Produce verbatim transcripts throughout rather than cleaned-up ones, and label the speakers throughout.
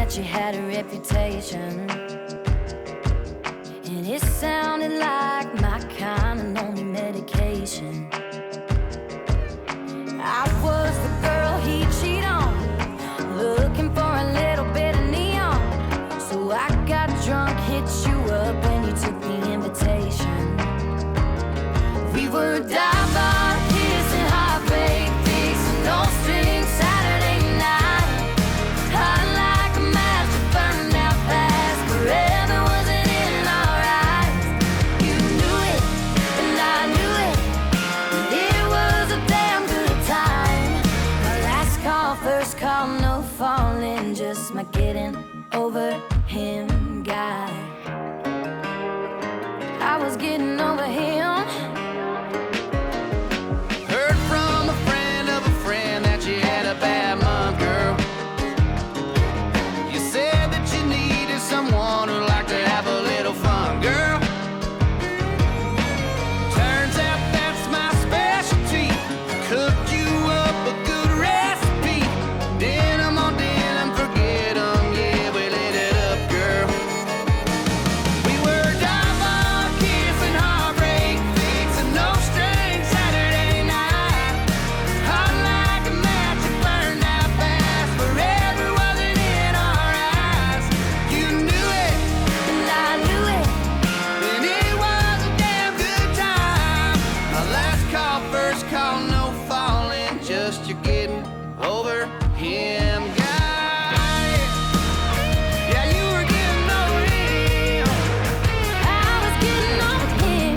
Speaker 1: that you had a reputation, and it sounded like my kind of lonely medication. I was the girl he'd cheat on, looking for a little bit of neon. So I got drunk, hit you up when you took the invitation. We were dive bar, kissing, heartbreak, fixing, no strings, Saturday night. Hot like a match that burned out fast, forever wasn't in our eyes. You knew it, and I knew it, and it was a damn good time. My last call, first call, no falling, just my getting over him guy. I was getting over him.
Speaker 2: Heard from a friend of a friend that you had a bad month, girl. You said that you needed someone who'd like to have a little fun, girl. Turns out that's my specialty. Cooked you up a good recipe. Denim on denim, forget 'em, yeah, we lit it up, girl. We were dive bar, kissing, heartbreak, fixing, no strings, Saturday night. Hot like a match, it burned out fast, forever wasn't in our eyes. You knew it,
Speaker 1: And I knew it.
Speaker 2: and it was a damn good time. My last call, first call, no falling, just you getting over him, guy. Yeah, you were getting over him.
Speaker 1: I was getting over him.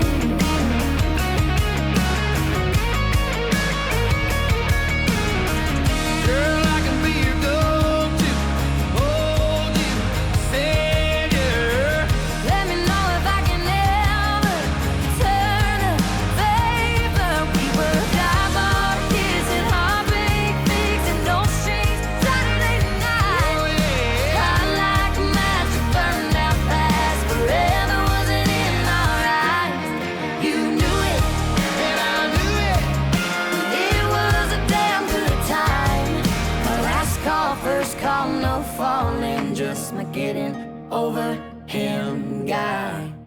Speaker 2: Girl, I can be your go-to, hold you, savior.
Speaker 1: Let me know if I can ever turn a favor. We were dive bar, kissing, heartbreak, fixing, no strings, Saturday night.
Speaker 2: Oh yeah.
Speaker 1: Hot like a match that burned out fast, forever wasn't in our eyes. You knew it,
Speaker 2: And I knew it.
Speaker 1: it was a damn good time. My last call, first call, no falling, just my getting over him guy.